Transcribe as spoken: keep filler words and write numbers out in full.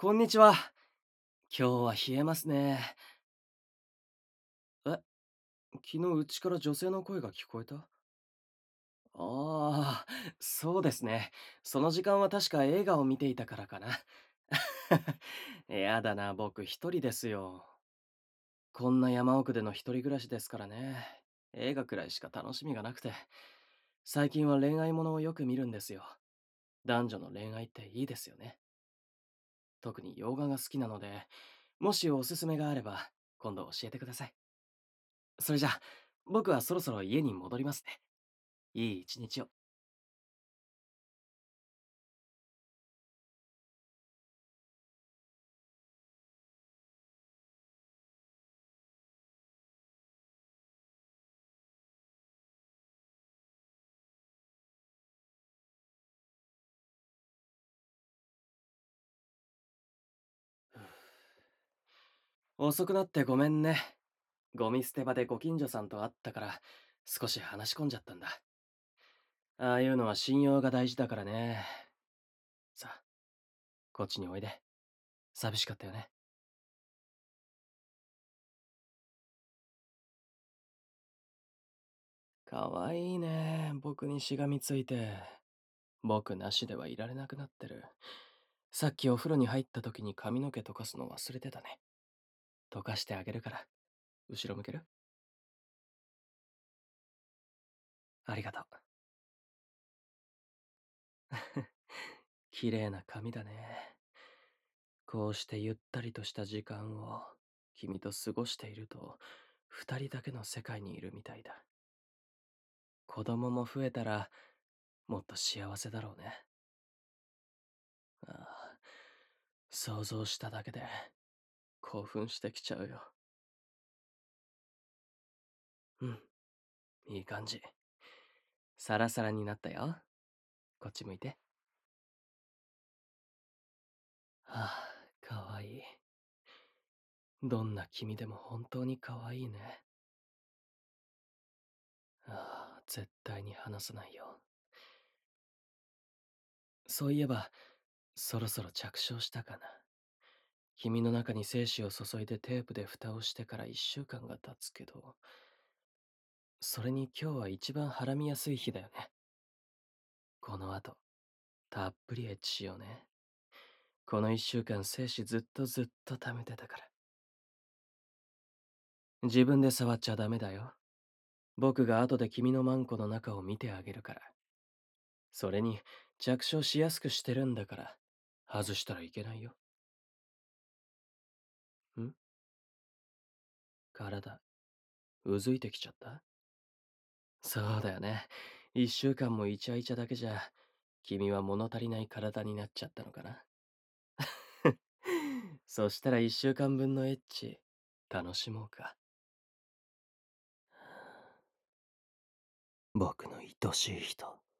こんにちは。今日は冷えますね。え、昨日うちから女性の声が聞こえた？ああー、そうですね。その時間は確か映画を見ていたからかな。やだな、僕一人ですよ。こんな山奥での一人暮らしですからね。映画くらいしか楽しみがなくて。最近は恋愛ものをよく見るんですよ。男女の恋愛っていいですよね。特に洋画が好きなので、もしおすすめがあれば、今度教えてください。それじゃあ、僕はそろそろ家に戻りますね。いい一日を。遅くなってごめんね。ゴミ捨て場でご近所さんと会ったから、少し話し込んじゃったんだ。ああいうのは信用が大事だからね。さあ、こっちにおいで。寂しかったよね。かわいいね。僕にしがみついて。僕なしではいられなくなってる。さっきお風呂に入った時に髪の毛溶かすの忘れてたね。溶かしてあげるから。後ろ向ける？ありがとう。綺麗な髪だね。こうしてゆったりとした時間を君と過ごしていると、二人だけの世界にいるみたいだ。子供も増えたら、もっと幸せだろうね。ああ、想像しただけで興奮してきちゃうよ。うん、いい感じ。サラサラになったよ。こっち向いて。はあ、かわいい。どんな君でも本当にかわいいね。ああ、絶対に話さないよ。そういえば、そろそろ着床したかな。君の中に精子を注いでテープで蓋をしてから一週間が経つけど、それに今日は一番はらみやすい日だよね。この後、たっぷりエッチしようね。この一週間精子ずっとずっと貯めてたから。自分で触っちゃダメだよ。僕が後で君のマンコの中を見てあげるから。それに、着床しやすくしてるんだから、外したらいけないよ。ん体、うずいてきちゃった？そうだよね。一週間もイチャイチャだけじゃ、君は物足りない体になっちゃったのかな。そしたら一週間分のエッチ、楽しもうか。僕の愛しい人。